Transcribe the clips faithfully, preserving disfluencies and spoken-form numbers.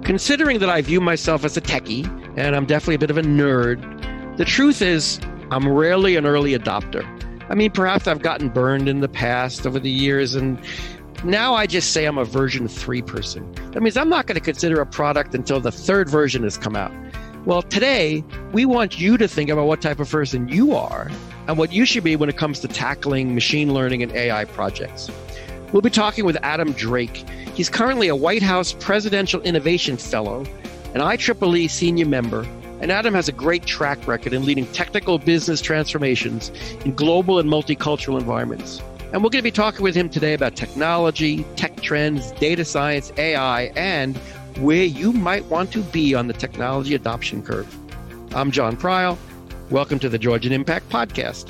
Considering that I view myself as a techie, and I'm definitely a bit of a nerd, the truth is I'm rarely an early adopter. I mean, perhaps I've gotten burned in the past over the years, and now I just say I'm a version three person. That means I'm not going to consider a product until the third version has come out. Well, today, we want you to think about what type of person you are and what you should be when it comes to tackling machine learning and A I projects. We'll be talking with Adam Drake. He's currently a White House Presidential Innovation Fellow, an I triple E senior member, and Adam has a great track record in leading technical business transformations in global and multicultural environments. And we're going to be talking with him today about technology, tech trends, data science, A I, and where you might want to be on the technology adoption curve. I'm John Pryl. Welcome to the Georgian Impact Podcast.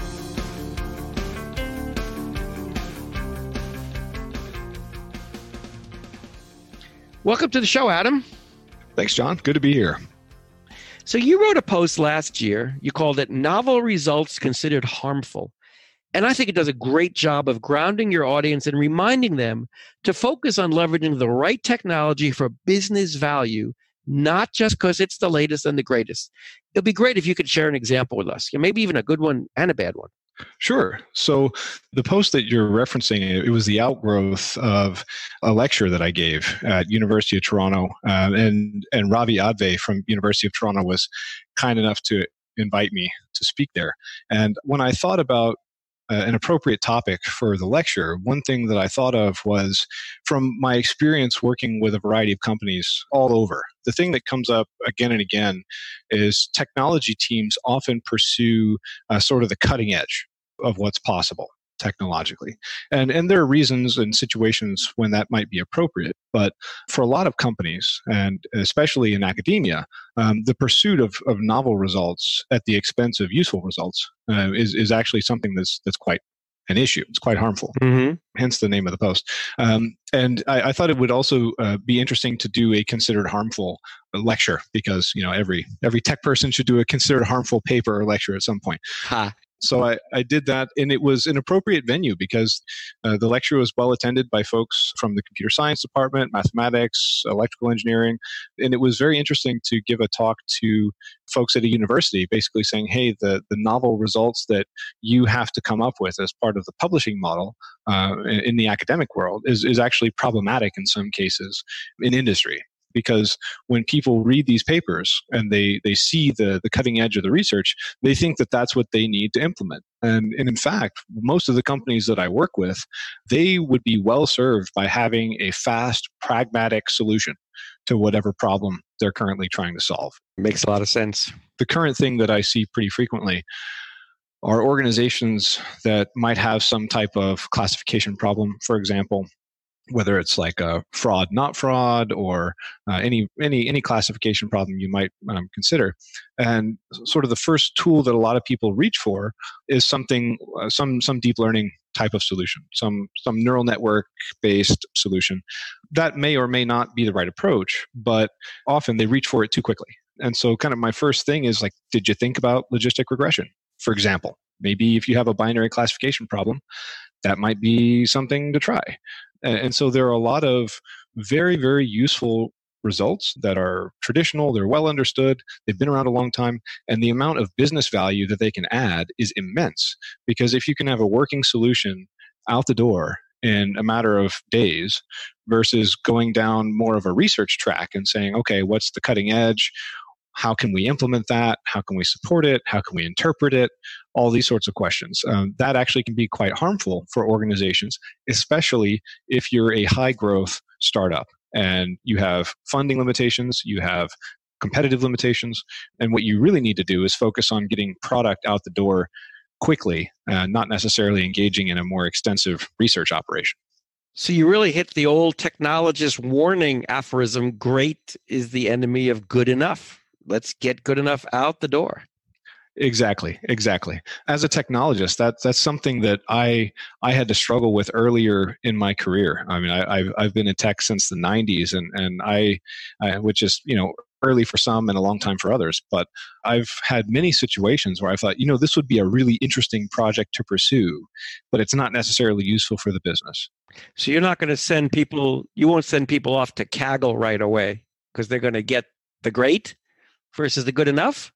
Welcome to the show, Adam. Thanks, John. Good to be here. So you wrote a post last year. You called it Novel Results Considered Harmful. And I think it does a great job of grounding your audience and reminding them to focus on leveraging the right technology for business value, not just because it's the latest and the greatest. It'd be great if you could share an example with us, maybe even a good one and a bad one. Sure. So the post that you're referencing, it was the outgrowth of a lecture that I gave at University of Toronto. Uh, and, and Ravi Adve from University of Toronto was kind enough to invite me to speak there. And when I thought about Uh, an appropriate topic for the lecture, one thing that I thought of was from my experience working with a variety of companies all over. The thing that comes up again and again is technology teams often pursue uh, sort of the cutting edge of what's possible technologically. And, and there are reasons and situations when that might be appropriate. But for a lot of companies, and especially in academia, um, the pursuit of, of novel results at the expense of useful results uh, is, is actually something that's, that's quite an issue. It's quite harmful, mm-hmm. Hence the name of the post. Um, and I, I thought it would also uh, be interesting to do a considered harmful lecture because, you know, every every tech person should do a considered harmful paper or lecture at some point. Ha. So I, I did that, and it was an appropriate venue because uh, the lecture was well attended by folks from the computer science department, mathematics, electrical engineering, and it was very interesting to give a talk to folks at a university basically saying, hey, the, the novel results that you have to come up with as part of the publishing model uh, in, in the academic world is, is actually problematic in some cases in industry. Because when people read these papers and they, they see the, the cutting edge of the research, they think that that's what they need to implement. And, and in fact, most of the companies that I work with, they would be well served by having a fast, pragmatic solution to whatever problem they're currently trying to solve. Makes a lot of sense. The current thing that I see pretty frequently are organizations that might have some type of classification problem, for example, whether it's like a fraud, not fraud, or uh, any any any classification problem you might um, consider. And sort of the first tool that a lot of people reach for is something, uh, some some deep learning type of solution, some some neural network based solution. That may or may not be the right approach, but often they reach for it too quickly. And so kind of my first thing is like, did you think about logistic regression, for example? Maybe if you have a binary classification problem, that might be something to try. And so there are a lot of very, very useful results that are traditional, they're well understood, they've been around a long time, and the amount of business value that they can add is immense. Because if you can have a working solution out the door in a matter of days versus going down more of a research track and saying, okay, what's the cutting edge? How can we implement that? How can we support it? How can we interpret it? All these sorts of questions. Um, that actually can be quite harmful for organizations, especially if you're a high growth startup and you have funding limitations, you have competitive limitations, and what you really need to do is focus on getting product out the door quickly, uh, not necessarily engaging in a more extensive research operation. So you really hit the old technologist warning aphorism, great is the enemy of good enough. Let's get good enough out the door. Exactly, exactly. As a technologist, that that's something that I I had to struggle with earlier in my career. I mean, I, I've I've been in tech since the nineties, and and I, I, which is you know early for some and a long time for others. But I've had many situations where I thought, you know, this would be a really interesting project to pursue, but it's not necessarily useful for the business. So you're not going to send people. You won't send people off to Kaggle right away. because they're going to get the great versus the good enough?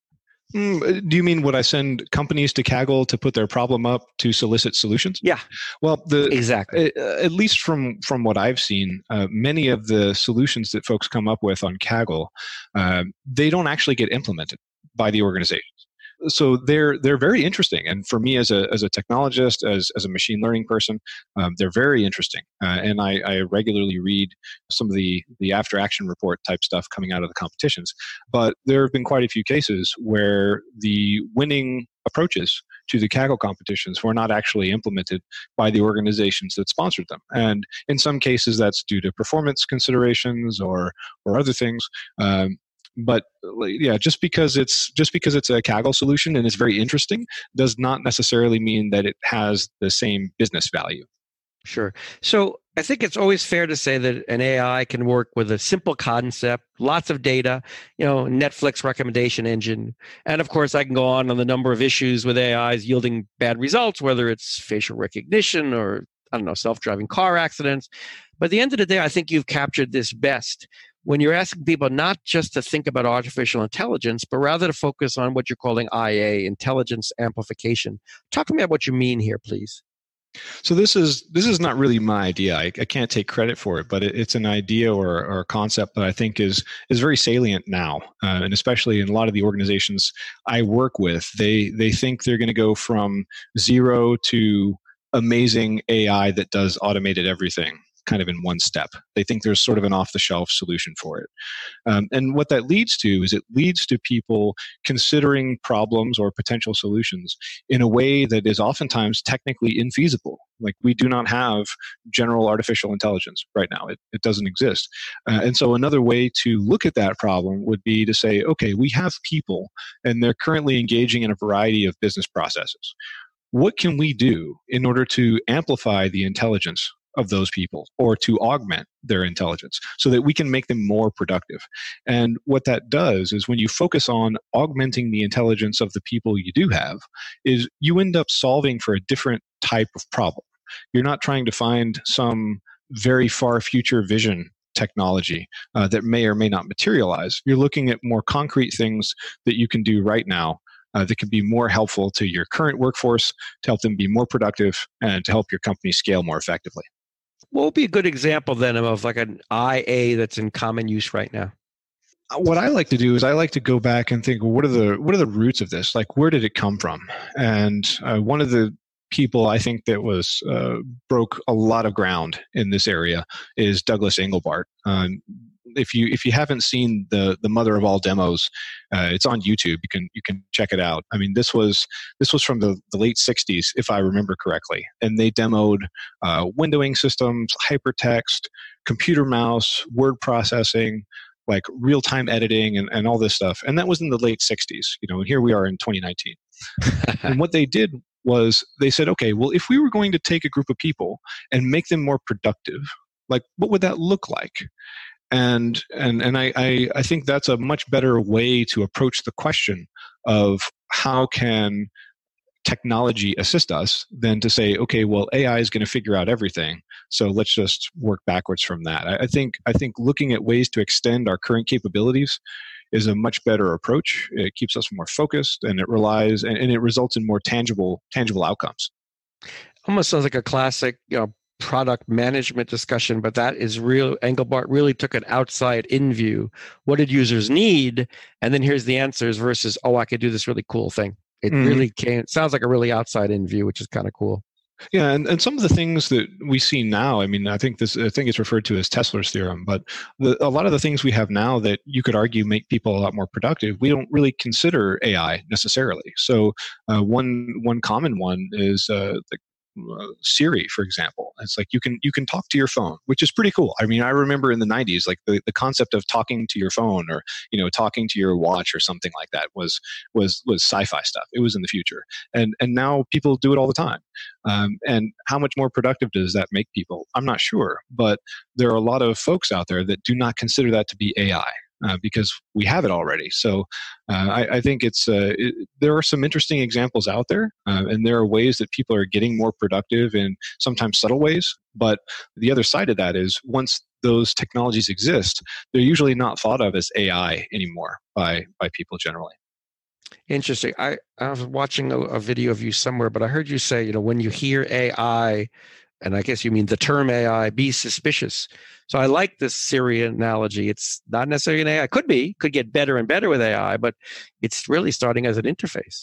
Mm, do you mean would I send companies to Kaggle to put their problem up to solicit solutions? Yeah. Well, the exactly. Uh, at least from from what I've seen, uh, many of the solutions that folks come up with on Kaggle, uh, they don't actually get implemented by the organizations. So they're they're very interesting, and for me as a as a technologist, as as a machine learning person, um, they're very interesting. Uh, and I, I regularly read some of the the after action report type stuff coming out of the competitions. But there have been quite a few cases where the winning approaches to the Kaggle competitions were not actually implemented by the organizations that sponsored them. And in some cases, that's due to performance considerations or or other things. Um, but yeah, just because it's just because it's a Kaggle solution and it's very interesting does not necessarily mean that it has the same business value. Sure. So I think it's always fair to say that an A I can work with a simple concept, lots of data, you know, Netflix recommendation engine. And of course, I can go on on the number of issues with A Is yielding bad results, whether it's facial recognition or, I don't know, self-driving car accidents. But at the end of the day, I think you've captured this best when you're asking people not just to think about artificial intelligence, but rather to focus on what you're calling I A, intelligence amplification. Talk to me about what you mean here, please. So this is this is not really my idea. I, I can't take credit for it, but it, it's an idea or, or a concept that I think is is very salient now, uh, and especially in a lot of the organizations I work with. They they think they're going to go from zero to amazing A I that does automated everything, kind of in one step. They think there's sort of an off-the-shelf solution for it. Um, and what that leads to is it leads to people considering problems or potential solutions in a way that is oftentimes technically infeasible. Like we do not have general artificial intelligence right now. It, it doesn't exist. Uh, and so another way to look at that problem would be to say, okay, we have people and they're currently engaging in a variety of business processes. What can we do in order to amplify the intelligence of those people or to augment their intelligence so that we can make them more productive? And what that does is when you focus on augmenting the intelligence of the people you do have, is you end up solving for a different type of problem. You're not trying to find some very far future vision technology uh, that may or may not materialize. You're looking at more concrete things that you can do right now Uh, that can be more helpful to your current workforce, to help them be more productive, and to help your company scale more effectively. What would be a good example then of like an I A that's in common use right now? What I like to do is I like to go back and think, well, what are the what are the roots of this? Like, where did it come from? And uh, one of the people I think that was uh, broke a lot of ground in this area is Douglas Engelbart. Um, if you if you haven't seen the the mother of all demos, uh, it's on YouTube. You can you can check it out. I mean, this was this was from the, the late sixties, if I remember correctly, and they demoed uh, windowing systems, hypertext, computer mouse, word processing, like real time editing, and, and all this stuff. And that was in the late sixties. You know, and here we are in twenty nineteen. And what they did was they said, okay, well, if we were going to take a group of people and make them more productive, like what would that look like? And and and I, I, I think that's a much better way to approach the question of how can technology assist us than to say, okay, well, A I is going to figure out everything, so let's just work backwards from that. I, I think I think looking at ways to extend our current capabilities is a much better approach. It keeps us more focused, and it relies and, and it results in more tangible tangible outcomes. Almost sounds like a classic, you know, product management discussion, but that is real. Engelbart really took an outside-in view. What did users need? And then here's the answers versus, oh, I could do this really cool thing. It mm. really came, it sounds like a really outside-in view, which is kind of cool. Yeah, and, and some of the things that we see now, I mean, I think this, I think it's referred to as Tesler's theorem, but the, a lot of the things we have now that you could argue make people a lot more productive, we don't really consider A I necessarily. So uh, one one common one is uh, the Uh, Siri, for example. It's like you can you can talk to your phone, which is pretty cool. I mean, I remember in the nineties, like the, the concept of talking to your phone or you know talking to your watch or something like that was was was sci-fi stuff. It was in the future, and and now people do it all the time. Um, and how much more productive does that make people? I'm not sure, but there are a lot of folks out there that do not consider that to be A I. uh, because we have it already. So uh, I, I think it's uh, it, there are some interesting examples out there, uh, and there are ways that people are getting more productive in sometimes subtle ways. But the other side of that is once those technologies exist, they're usually not thought of as A I anymore by by people generally. Interesting. I, I was watching a, a video of you somewhere, but I heard you say, you know, when you hear A I, and I guess you mean the term A I, be suspicious. So I like this Siri analogy. It's not necessarily an A I. Could be, could get better and better with A I, but it's really starting as an interface.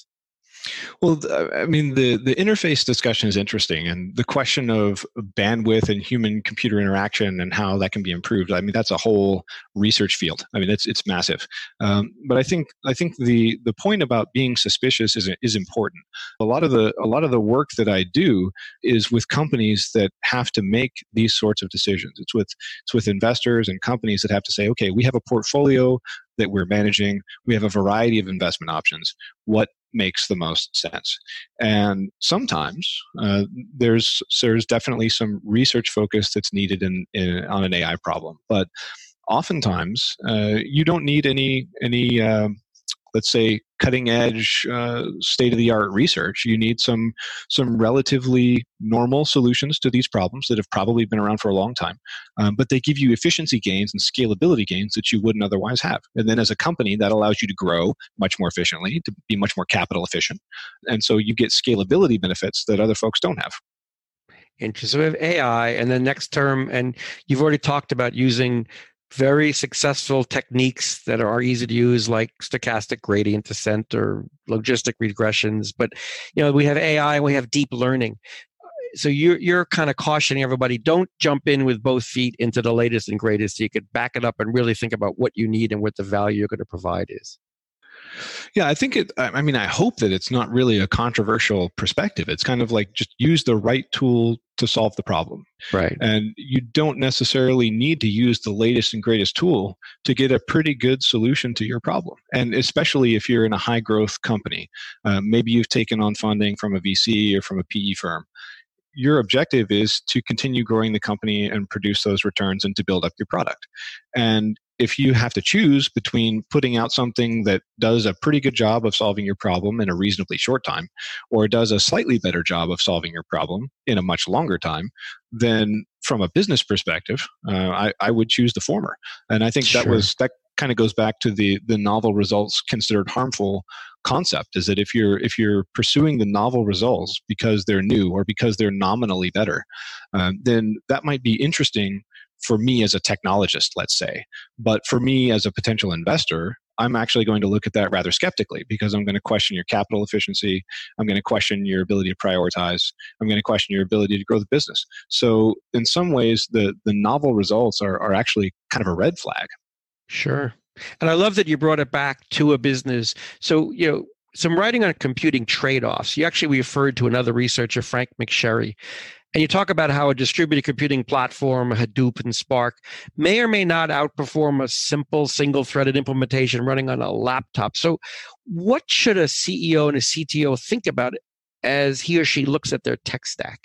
Well, I mean, the, the interface discussion is interesting, and the question of bandwidth and human-computer interaction and how that can be improved. I mean, that's a whole research field. I mean, it's it's massive. Um, but I think I think the the point about being suspicious is is important. A lot of the a lot of the work that I do is with companies that have to make these sorts of decisions. It's with it's with investors and companies that have to say, okay, we have a portfolio that we're managing. We have a variety of investment options. What makes the most sense? And sometimes uh, there's there's definitely some research focus that's needed in, in on an A I problem. But oftentimes uh, you don't need any any uh, let's say cutting edge uh, state of the art research. You need some some relatively normal solutions to these problems that have probably been around for a long time, um, but they give you efficiency gains and scalability gains that you wouldn't otherwise have. And then as a company, that allows you to grow much more efficiently, to be much more capital efficient, and so you get scalability benefits that other folks don't have. Interesting. So we have A I, and then next term, and you've already talked about using very successful techniques that are easy to use, like stochastic gradient descent or logistic regressions. But you know, we have A I and we have deep learning. So you're you're kind of cautioning everybody: don't jump in with both feet into the latest and greatest. So you could back it up and really think about what you need and what the value you're going to provide is. Yeah, I think it, I mean, I hope that it's not really a controversial perspective. It's kind of like just use the right tool to solve the problem. Right. And you don't necessarily need to use the latest and greatest tool to get a pretty good solution to your problem. And especially if you're in a high growth company, uh, maybe you've taken on funding from a V C or from a P E firm. Your objective is to continue growing the company and produce those returns and to build up your product. And if you have to choose between putting out something that does a pretty good job of solving your problem in a reasonably short time, or does a slightly better job of solving your problem in a much longer time, then from a business perspective, uh, I, I would choose the former. And I think Sure. that was that kind of goes back to the the novel results considered harmful concept, is that if you're if you're pursuing the novel results because they're new or because they're nominally better, um, then that might be interesting for me as a technologist, let's say. But for me as a potential investor, I'm actually going to look at that rather skeptically, because I'm going to question your capital efficiency. I'm going to question your ability to prioritize. I'm going to question your ability to grow the business. So in some ways, the the novel results are, are actually kind of a red flag. Sure. And I love that you brought it back to a business. So, you know, some writing on computing trade-offs. You actually referred to another researcher, Frank McSherry, and you talk about how a distributed computing platform, Hadoop and Spark, may or may not outperform a simple single-threaded implementation running on a laptop. So what should a C E O and a C T O think about it as he or she looks at their tech stack?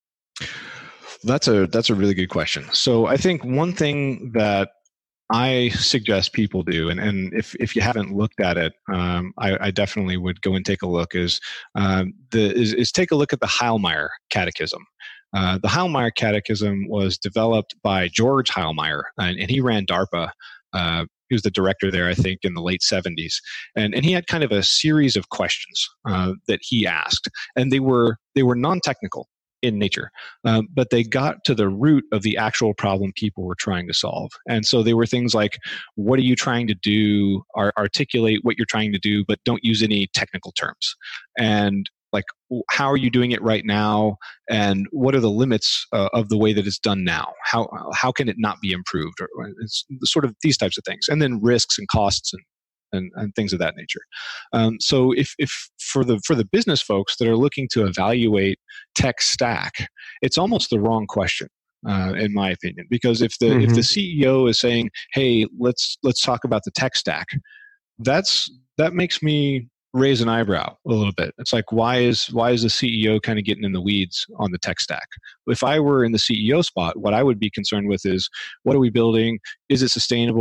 That's a that's a really good question. So I think one thing that I suggest people do, and, and if, if you haven't looked at it, um, I, I definitely would go and take a look, is, um, the, is, is take a look at the Heilmeyer Catechism. Uh, the Heilmeyer Catechism was developed by George Heilmeyer, and, and he ran DARPA. Uh, he was the director there, I think, in the late seventies. And, and he had kind of a series of questions uh, that he asked, and they were they were non-technical in nature, um, but they got to the root of the actual problem people were trying to solve. And so they were things like, what are you trying to do? Ar- articulate what you're trying to do, but don't use any technical terms. And like, how are you doing it right now? And what are the limits uh, of the way that it's done now? How how can it not be improved? Or it's sort of these types of things. And then risks and costs and And, and things of that nature. Um, so if, if for the for the business folks that are looking to evaluate tech stack, it's almost the wrong question, uh, in my opinion. Because if the mm-hmm. if the C E O is saying, "Hey, let's let's talk about the tech stack," that's that makes me raise an eyebrow a little bit. It's like, why is why is the C E O kind of getting in the weeds on the tech stack? If I were in the C E O spot, what I would be concerned with is, what are we building? Is it sustainable?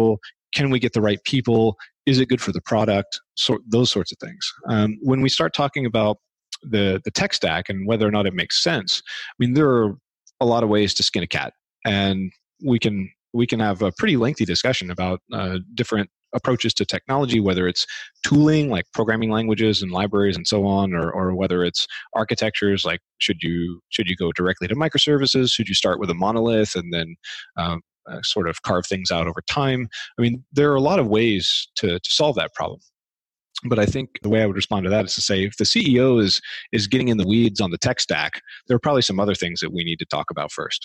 can we get the right people? Is it good for the product? So those sorts of things. Um, when we start talking about the the tech stack and whether or not it makes sense, I mean, there are a lot of ways to skin a cat, and we can we can have a pretty lengthy discussion about uh, different approaches to technology, whether it's tooling like programming languages and libraries and so on, or or whether it's architectures like should you should you go directly to microservices? Should you start with a monolith and then um, uh, sort of carve things out over time? I mean, there are a lot of ways to to solve that problem. But I think the way I would respond to that is to say, if the C E O is is getting in the weeds on the tech stack, there are probably some other things that we need to talk about first.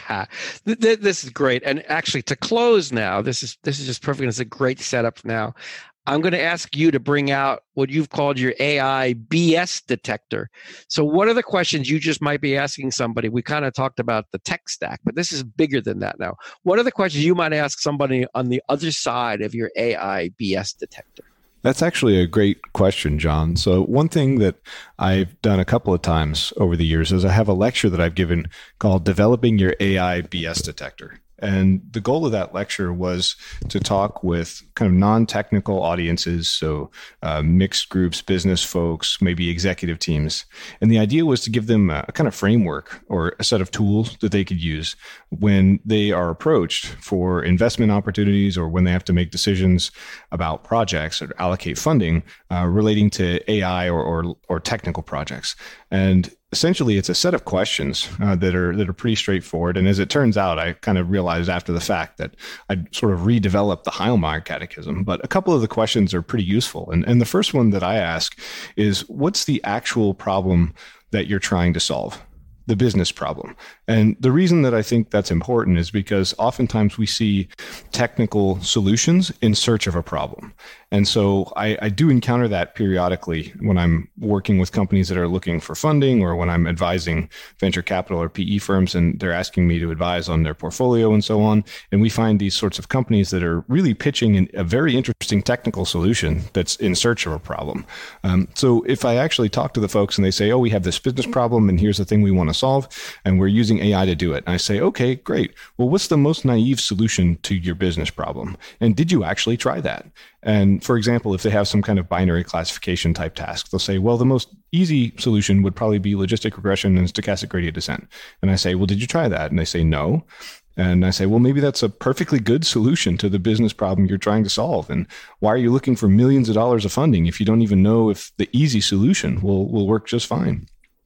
This is great. And actually, to close now, this is this is just perfect. It's a great setup now. I'm going to ask you to bring out what you've called your A I B S detector. So what are the questions you just might be asking somebody? We kind of talked about the tech stack, but this is bigger than that now. What are the questions you might ask somebody on the other side of your A I B S detector? That's actually a great question, John. So one thing that I've done a couple of times over the years is I have a lecture that I've given called Developing Your A I B S Detector. And the goal of that lecture was to talk with kind of non-technical audiences, so uh, mixed groups, business folks, maybe executive teams. And the idea was to give them a, a kind of framework or a set of tools that they could use when they are approached for investment opportunities or when they have to make decisions about projects or allocate funding uh, relating to A I or, or, or technical projects. And essentially, it's a set of questions uh, that are that are pretty straightforward. And as it turns out, I kind of realized after the fact that I'd sort of redeveloped the Heilmeier Catechism. But a couple of the questions are pretty useful. And, and the first one that I ask is, what's the actual problem that you're trying to solve? The business problem. And the reason that I think that's important is because oftentimes we see technical solutions in search of a problem. And so I, I do encounter that periodically when I'm working with companies that are looking for funding or when I'm advising venture capital or P E firms and they're asking me to advise on their portfolio and so on. And we find these sorts of companies that are really pitching an, a very interesting technical solution that's in search of a problem. Um, so if I actually talk to the folks and they say, oh, we have this business problem and here's the thing we want to solve, and we're using A I to do it. And I say, okay, great. Well, what's the most naive solution to your business problem? And did you actually try that? And for example, if they have some kind of binary classification type task, they'll say, well, the most easy solution would probably be logistic regression and stochastic gradient descent. And I say, well, did you try that? And they say, no. And I say, well, maybe that's a perfectly good solution to the business problem you're trying to solve. And why are you looking for millions of dollars of funding if you don't even know if the easy solution will, will work just fine?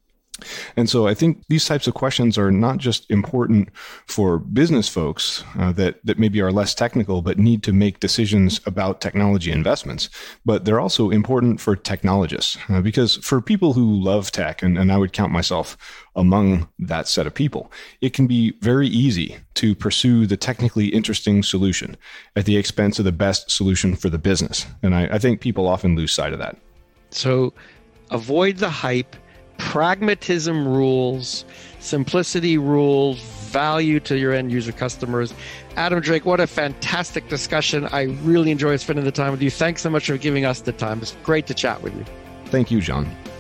And so I think these types of questions are not just important for business folks uh, that, that maybe are less technical but need to make decisions about technology investments, but they're also important for technologists uh, because for people who love tech, and, and I would count myself among that set of people, it can be very easy to pursue the technically interesting solution at the expense of the best solution for the business. And I, I think people often lose sight of that. So avoid the hype. Pragmatism rules, simplicity rules, value to your end user customers. Adam Drake, what a fantastic discussion. I really enjoyed spending the time with you. Thanks so much for giving us the time. It's great to chat with you. Thank you, John.